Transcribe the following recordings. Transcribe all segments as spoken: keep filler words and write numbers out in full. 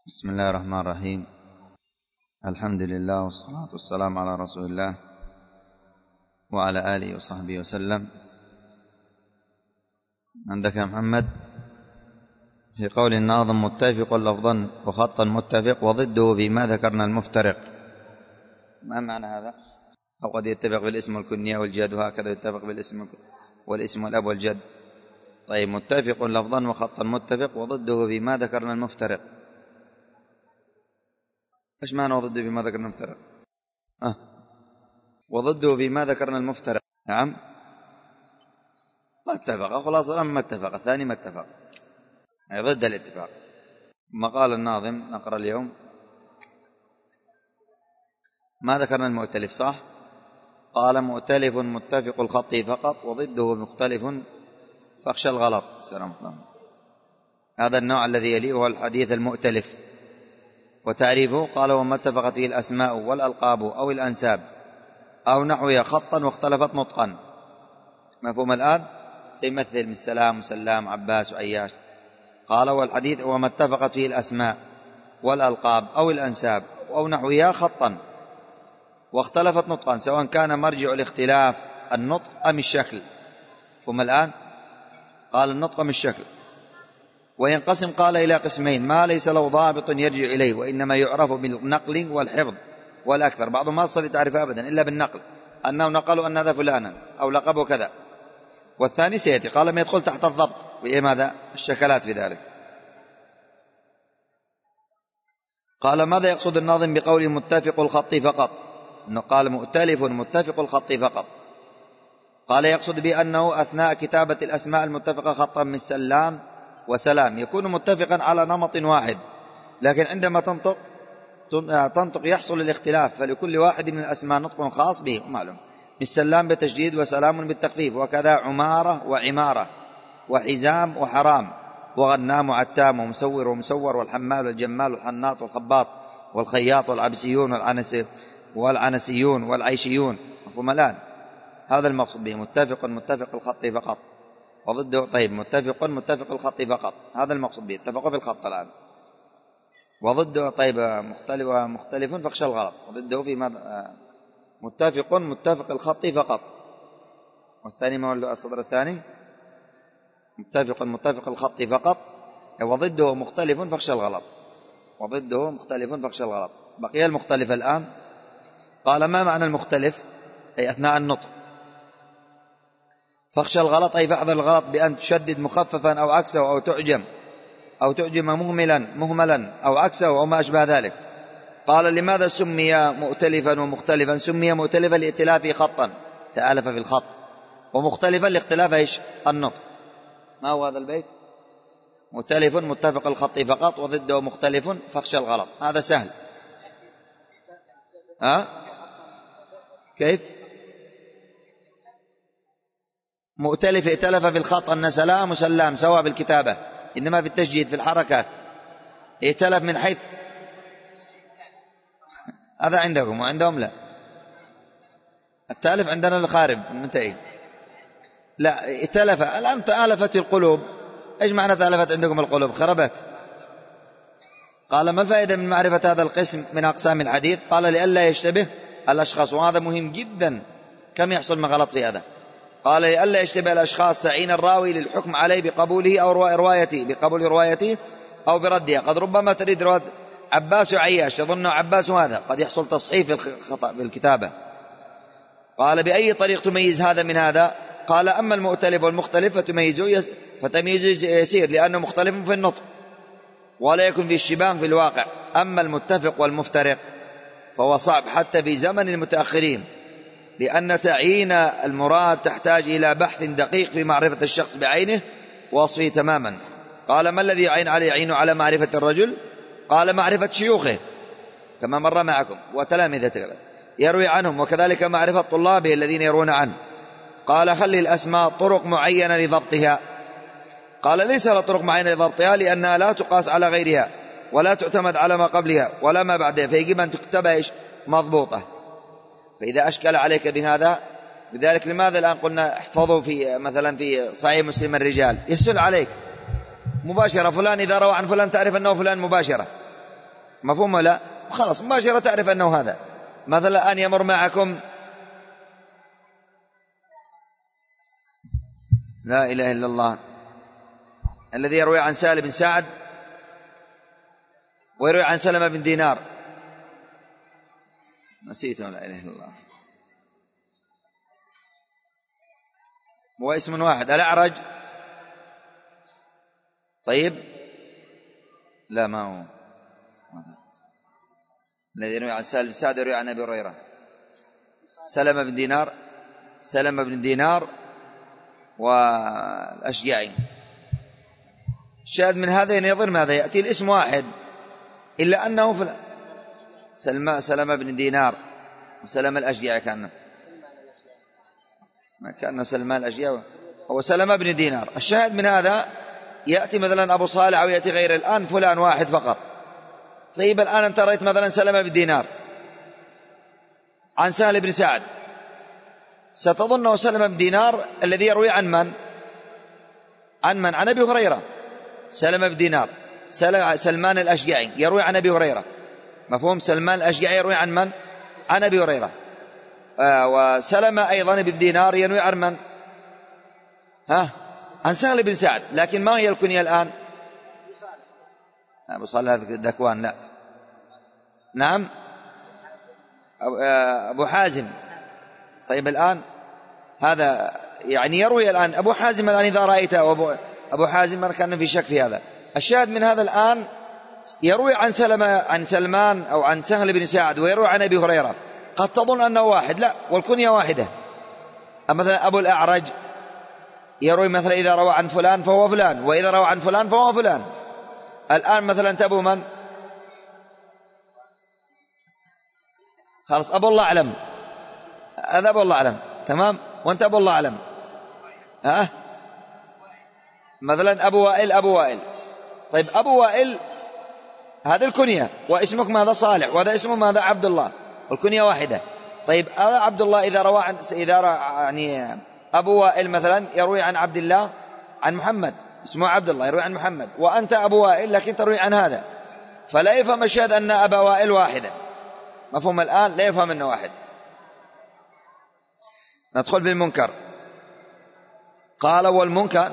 بسم الله الرحمن الرحيم. الحمد لله والصلاة والسلام على رسول الله وعلى آله وصحبه وسلم. عندك يا محمد في قول الناظم متفق لفظا وخطا متفق وضده فيما ذكرنا المفترق، ما معنى هذا؟ أو قد يتفق بالاسم والكنية والجد، وهكذا يتفق بالاسم والاسم والأب والجد. طيب، متفق لفظا وخطا متفق وضده فيما ذكرنا المفترق، ايش معنى وضده فيما ذكرنا المفترق؟ أه. وضده فيما ذكرنا المفترق، نعم، ما اتفق، خلاص الأمر ما اتفق، الثاني ما اتفق، يعني ضد الاتفاق. ما قال الناظم، نقرأ اليوم ما ذكرنا المؤتلف، صح؟ قال مؤتلف متفق الخط فقط وضده مختلف فاخشى الغلط. سلام الله. هذا النوع الذي يليه هو الحديث المؤتلف. وتعريفه قال وما اتفقت فيه الأسماء والألقاب أو الأنساب أو نحوها خطا واختلفت نطقا. مفهوم الآن؟ سيمثل من سلام وسلام عباس وعياش. قال والحديث وما اتفقت فيه الأسماء والألقاب أو الأنساب أو نحوها خطا واختلفت نطقا، سواء كان مرجع الاختلاف النطق أم الشكل. مفهوم الآن؟ قال النطق أم الشكل. وينقسم قال إلى قسمين: ما ليس له ضابط يرجع إليه وإنما يعرف بالنقل والحفظ والأكثر. بعضهم ما يستطيع تعرفه أبدا إلا بالنقل، أنه نقلوا أن هذا فلانا أو لقبه كذا. والثاني سيأتي، قال ما يدخل تحت الضبط، وإيه ماذا؟ الشكلات في ذلك. قال ماذا يقصد الناظم بقوله متفق الخط فقط؟ إنه قال مؤتلف متفق الخط فقط. قال يقصد بأنه أثناء كتابة الأسماء المتفقة خطا من سلام وسلام يكون متفقا على نمط واحد، لكن عندما تنطق تنطق يحصل الاختلاف، فلكل واحد من الأسماء نطق خاص به معلوم. بالسلام بالتشديد وسلام بالتخفيف، وكذا عمارة وعمارة وحزام وحرام وغنام وعتام ومسور ومسور والحمال والجمال والحناط والخباط والخياط والعبسيون والعنس والعنسيون والعيشيون. مفهوم الآن؟ هذا المقصود به متفق متفق الخط فقط وضده. طيب، متفق متفق الخط فقط، هذا المقصود به، اتفقوا في الخط الآن. وضده طيب مختلف مختلف فاخشى الغلط، وضده في ماذا؟ متفق متفق الخط فقط. والثاني ما هو الصدر الثاني؟ متفق متفق الخط فقط وضده مختلف فاخشى الغلط، وضده مختلف فاخشى الغلط. بقي المختلف الآن. قال ما معنى المختلف؟ أي أثناء النطق. فاخشى الغلط أي فاحذر الغلط بأن تشدد مخففا أو عكسه أو تعجم أو تعجم مهملا مهملا أو عكسه أو ما أشبه ذلك. قال لماذا سمي مؤتلفا ومختلفا؟ سمي مؤتلفا لائتلافه خطا، تآلف في الخط، ومختلفا لاختلاف ايش؟ النطق. ما هو هذا البيت؟ مؤتلف متفق الخط فقط وضده مختلف فاخشى الغلط. هذا سهل. ها؟ كيف؟ مؤتلف ائتلف في الخط أن سلام وسلام سواء بالكتابة، إنما في التشجيد في الحركات. ائتلف من حيث هذا عندكم وعندهم لا. التالف عندنا الخارب المنتهي. لا، ائتلف الآن تآلفت القلوب. إيش معنى تآلفت عندكم القلوب؟ خربت. قال ما الفائدة من معرفة هذا القسم من أقسام الحديث؟ قال لئلا يشتبه الأشخاص، وهذا مهم جدا. كم يحصل من غلط في هذا؟ قال لئلا يشتبه الأشخاص تعين الراوي للحكم عليه بقبوله أو روايته بقبول روايته أو بردها. قد ربما تريد رواية عباس وعياش تظن عباس هذا، قد يحصل تصحيف الخطأ في الكتابة. قال بأي طريق تميز هذا من هذا؟ قال أما المؤتلف والمختلف فتميزه فتمييزه يسير لأنه مختلف في النطق ولا يكون في الشبان في الواقع. أما المتفق والمفترق فهو صعب حتى في زمن المتأخرين، لأن تعيين المراد تحتاج إلى بحث دقيق في معرفة الشخص بعينه ووصفه تماما. قال ما الذي يعين عليه؟ يعين على معرفة الرجل؟ قال معرفة شيوخه كما مر معكم وتلامذته يروي عنهم، وكذلك معرفة طلابه الذين يرون عنه. قال خلي الأسماء طرق معينة لضبطها. قال ليس لها طرق معينة لضبطها لأنها لا تقاس على غيرها ولا تعتمد على ما قبلها ولا ما بعدها، فيجب أن تكتب إيش؟ مضبوطة. فإذا أشكل عليك بهذا، لذلك لماذا الآن قلنا احفظوا في مثلا في صحيح مسلم الرجال؟ يسهل عليك مباشرة، فلان إذا روى عن فلان تعرف أنه فلان مباشرة. مفهوم لا؟ خلاص مباشرة تعرف أنه هذا. مثلا أن يمر معكم لا إله إلا الله الذي يروي عن سالم بن سعد ويروي عن سلمة بن دينار، نسيته، لا إله إلا الله، هو اسم واحد. الأعرج، طيب لا ما هو الذي يروي عن سالم بن سعد يروي عن أبي هريرة، سلمة بن دينار، سلمة بن دينار والأشجعي. الشاهد من هذا يظن ماذا؟ يأتي الاسم واحد إلا أنه في سلمة سلمة بن دينار وسلمة الأشجعي، كان ما كان سلمان الأشجعي هو سلمة بن دينار. الشاهد من هذا يأتي مثلا أبو صالح أو يأتي غير، الآن فلان واحد فقط. طيب الآن أنت رأيت مثلا سلمة بن دينار عن سهل بن سعد، ستظنه سلمة بن دينار الذي يروي عن من؟ عن من؟ عن أبي هريرة. سلمة بن دينار سلمان الأشجعي يروي عن أبي هريرة، مفهوم؟ سلمان الأشجعي يروي عن من؟ عن أبي هريرة. آه وسلمة أيضا بن دينار يروي عن من؟ ها؟ عن سهل بن سعد. لكن ما هي الكنية الآن؟ أبو صالح الذكوان، لا، نعم أبو حازم. طيب الآن هذا يعني يروي الآن أبو حازم الآن إذا رأيته أبو, أبو حازم ما كان في شك في هذا. الشاهد من هذا الآن يروي عن سلمة عن سلمان أو عن سهل بن سعد ويروي عن أبي هريرة، قد تظن أنه واحد، لا، والكنية واحدة. مثلا أبو الأعرج يروي مثلا إذا روى عن فلان فهو فلان، وإذا روى عن فلان فهو فلان. الآن مثلا تبو من؟ خلاص أبو الله أعلم، هذا أبو الله أعلم، تمام، وأنت أبو الله أعلم. ها مثلا أبو وائل، أبو وائل. طيب أبو وائل هذا الكنية، واسمك ماذا؟ صالح، وهذا اسمه ماذا؟ عبد الله، والكنية واحدة. طيب هذا عبد الله إذا روى عن إذا روى يعني أبو وائل مثلا يروي عن عبد الله عن محمد، اسمه عبد الله يروي عن محمد، وأنت أبو وائل لكن تروي عن هذا، فلا يفهم الشاهد أن أبا وائل واحدا. مفهوم الآن؟ لا يفهم أنه واحد. ندخل في المنكر. قال والمنكر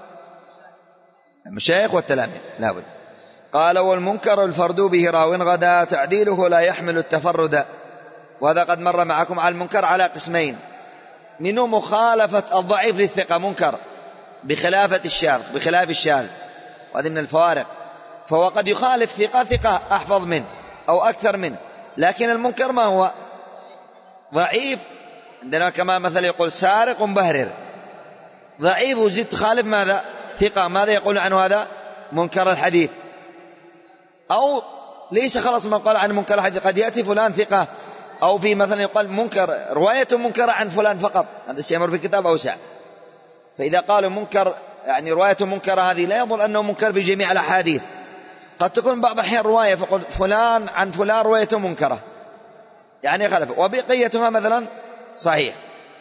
المشايخ والتلاميذ لابد. قال والمنكر الفرد به راو غدا تعديله لا يحمل التفرد. وهذا قد مر معكم على المنكر على قسمين، منه مخالفة الضعيف للثقة منكر بخلافة الشاذ بخلاف الشاذ، وهذه من الفوارق. فهو قد يخالف ثقة ثقة أحفظ منه أو أكثر منه، لكن المنكر ما هو؟ ضعيف. عندنا كما مثلا يقول سارق بهرر، ضعيف وزيد تخالف ماذا؟ ثقة، ماذا يقول عنه هذا؟ منكر الحديث. أو ليس خلاص ما قال عن منكر الحديث، قد يأتي فلان ثقة، أو في مثلا يقال منكر رواية منكرة عن فلان فقط، هذا سيمر في الكتاب أوسع. فإذا قالوا منكر يعني رواية منكرة، هذه لا يظن أنه منكر في جميع الأحاديث، قد تكون بعض الأحيان رواية فقل فلان عن فلان رواية منكرة يعني خلف، وبقيتها مثلا صحيح.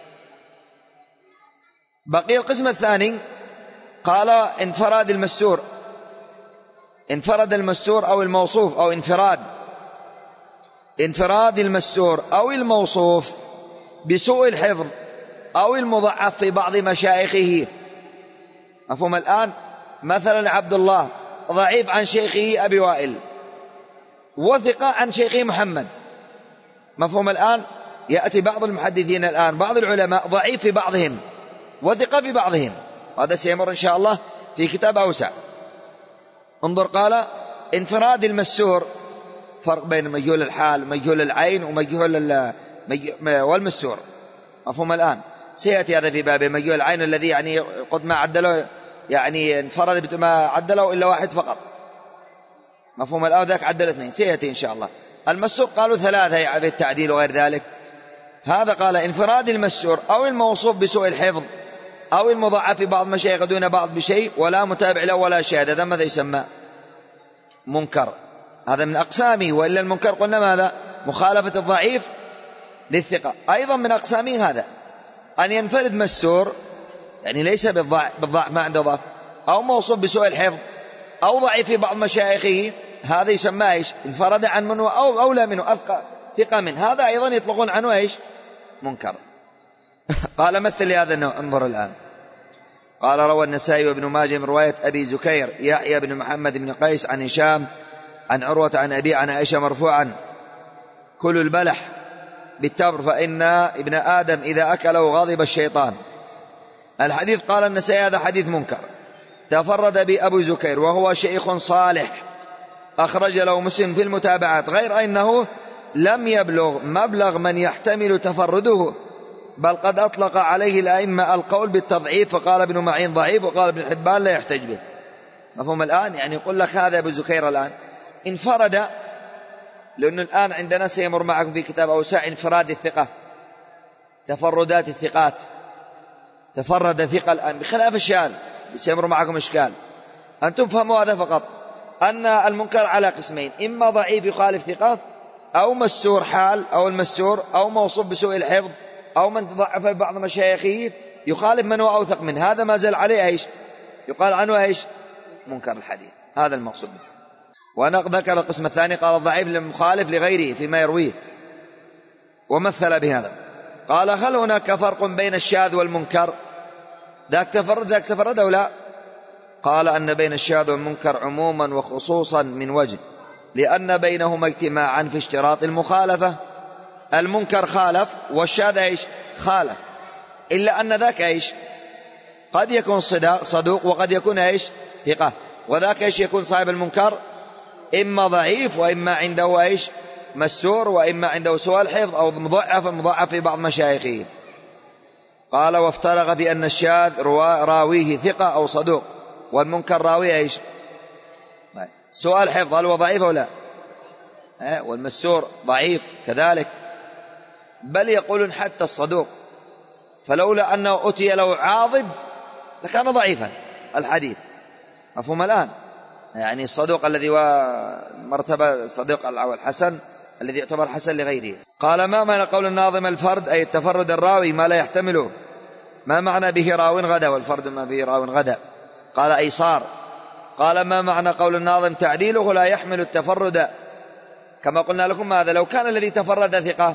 بقي القسم الثاني، قال انفراد المستور، انفرد المستور أو الموصوف، أو انفراد انفراد المستور أو الموصوف بسوء الحفظ أو المضعف في بعض مشايخه. مفهوم الآن؟ مثلا عبد الله ضعيف عن شيخه أبي وائل، وثقة عن شيخه محمد. مفهوم الآن؟ يأتي بعض المحدثين الآن بعض العلماء ضعيف في بعضهم وثقة في بعضهم، وهذا سيمر إن شاء الله في كتاب أوسع. انظر، قال انفراد المسور، فرق بين مجهول الحال ومجهول العين ومجهول والمسور. مفهوم الآن؟ سيأتي هذا في باب مجهول العين الذي يعني قد ما عدله، يعني انفرد ما عدله إلا واحد فقط. مفهوم الآن؟ ذاك عدل اثنين، سيأتي إن شاء الله. المسور قالوا ثلاثة في التعديل وغير ذلك. هذا قال انفراد المسور أو الموصوف بسوء الحفظ أو المضاعف في بعض مشايخ دون بعض بشيء ولا متابع له ولا شاهد، هذا ماذا يسمى؟ منكر. هذا من أقسامه. وإلا المنكر قلنا ماذا؟ مخالفة الضعيف للثقة. أيضا من أقسامه هذا أن ينفرد مسور يعني ليس بالضعف, بالضعف ما عنده ضعف، أو موصوف بسوء الحفظ أو ضعيف في بعض مشايخه، هذا يسمى إيش؟ انفرد عن منه أو أولى منه أثقى ثقة منه، هذا أيضا يطلقون عنه إيش؟ منكر. قال مثل لهذا النوع، انظر الآن. قال روى النسائي وابن ماجه من رواية أبي زكير يحيى بن محمد بن قيس عن هشام عن عروة عن أبي عن عائشة مرفوعا: كل البلح بالتمر فإن ابن آدم إذا أكله غضب الشيطان. الحديث قال النسائي هذا حديث منكر، تفرد بأبو زكير وهو شيخ صالح، أخرج له مسلم في المتابعات، غير أنه لم يبلغ مبلغ من يحتمل تفرده، بل قد أطلق عليه الأئمة القول بالتضعيف، فقال ابن معين ضعيف وقال ابن حبان لا يحتج به. مفهوم الآن؟ يعني يقول لك هذا أبو زكير الآن انفرد، لأنه الآن عندنا سيمر معكم في كتاب أوساع انفراد الثقة، تفردات الثقات، تفرد ثقة الآن بخلاف الشاذ، سيمر معكم إشكال. أنتم فهموا هذا فقط، أن المنكر على قسمين: إما ضعيف يخالف ثقات، أو مسور حال، أو المسور أو موصوف بسوء الحفظ، أو من تضعف بعض مشايخه يخالف من هو أوثق منه، هذا ما زال عليه إيش؟ يقال عنه إيش؟ منكر الحديث، هذا المقصود. ونذكر القسم الثاني، قال الضعيف للمخالف لغيره فيما يرويه، ومثل بهذا. قال هل هناك فرق بين الشاذ والمنكر؟ ذاك تفرد ذاك تفرد أو لا؟ قال أن بين الشاذ والمنكر عموما وخصوصا من وجه، لأن بينهما اجتماعا في اشتراط المخالفة. المنكر خالف والشاذ ايش؟ خالف، إلا أن ذاك ايش؟ قد يكون صدوق وقد يكون ايش؟ ثقة، وذاك ايش؟ يكون صاحب المنكر إما ضعيف، وإما عنده ايش؟ مسور، وإما عنده سوء الحفظ، أو مضعف مضعف في بعض مشايخه. قال وافترق في أن الشاذ راويه ثقة أو صدوق، والمنكر راويه ايش؟ سوء الحفظ، هل هو ضعيف أو لا؟ والمسور ضعيف كذلك، بل يقولون حتى الصدوق، فلولا أنه أتي له عاضد لكان ضعيفا الحديث. مفهوم الآن؟ يعني الصدوق الذي هو مرتبة الصدوق الحسن الذي يعتبر حسن لغيره. قال ما معنى قول الناظم الفرد أي التفرد الراوي ما لا يحتمله؟ ما معنى به راو غدا، والفرد ما به راو غدا؟ قال أي صار. قال ما معنى قول الناظم تعديله لا يحمل التفرد؟ كما قلنا لكم هذا لو كان الذي تفرد ثقة،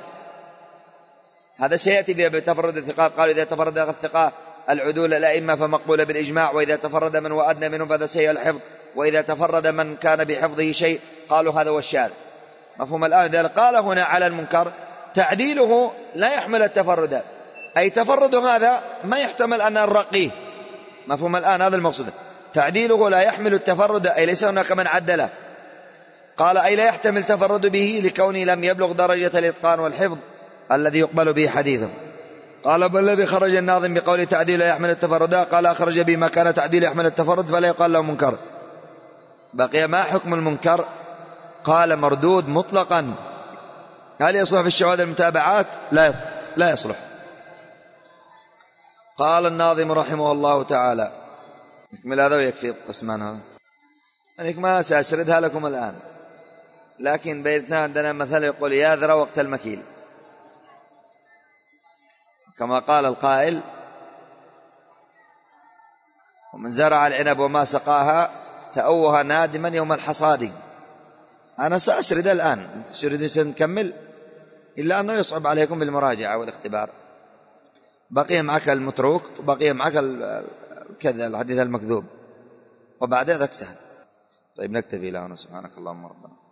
هذا سيأتي بتفرد الثقات. قالوا إذا تفرد الثقة العدول الأئمة فمقبول بالإجماع، وإذا تفرد من وأدنى منهم فهذا سيء الحفظ، وإذا تفرد من كان بحفظه شيء قالوا هذا هو الشاذ. مفهوم الآن؟ ذلك قال هنا على المنكر تعديله لا يحمل التفرد، أي تفرد هذا ما يحتمل أن نرقيه. مفهوم الآن؟ هذا المقصود، تعديله لا يحمل التفرد، أي ليس هناك من عدله. قال أي لا يحتمل تفرد به لكونه لم يبلغ درجة الإتقان والحفظ الذي يقبل به حديثه. قال بل الذي خرج الناظم بقول تعديل لا يحمل التفرد، قال أخرج بما كان تعديل يحمل التفرد فلا يقال له منكر. بقي ما حكم المنكر؟ قال مردود مطلقا. هل يصلح في الشواذ المتابعات؟ لا يصلح, لا يصلح. قال الناظم رحمه الله تعالى، نكمل هذا ويكفي القسمان هذا، أنا ما سأسردها لكم الآن، لكن بيتنا عندنا مثل يقول يا ذرى وقت المكيل، كما قال القائل ومن زرع العنب وما سقاها تأوه نادما يوم الحصاد. أنا سأسرد الآن، تريدون نكمل؟ إلا أنه يصعب عليكم بالمراجعة والاختبار. بقي معك المتروك، وبقي معك كذا الحديث المكذوب، وبعد ذلك سهل. طيب نكتفي الآن، سبحانك اللهم ربنا.